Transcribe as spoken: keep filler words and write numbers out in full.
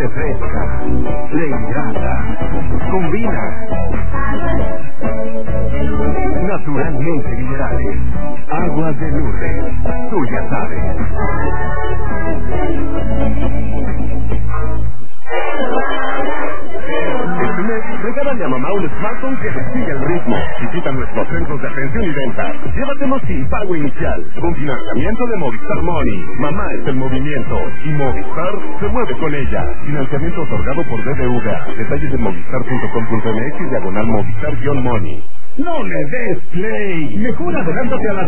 refresca, le hidrata, combina. Naturalmente minerales. Aguas de Lourdes. Tú ya sabes. Este mes, regálale a mamá un smartphone que le siga el ritmo. Visita nuestros centros de atención y venta. Llévatelos sin pago inicial, con financiamiento de Movistar Money. Mamá es el movimiento y Movistar se mueve con ella. Financiamiento otorgado por B B V A. Detalles en movistar punto com punto m x diagonal Movistar-Money. No le des play. Mejor adelántate a la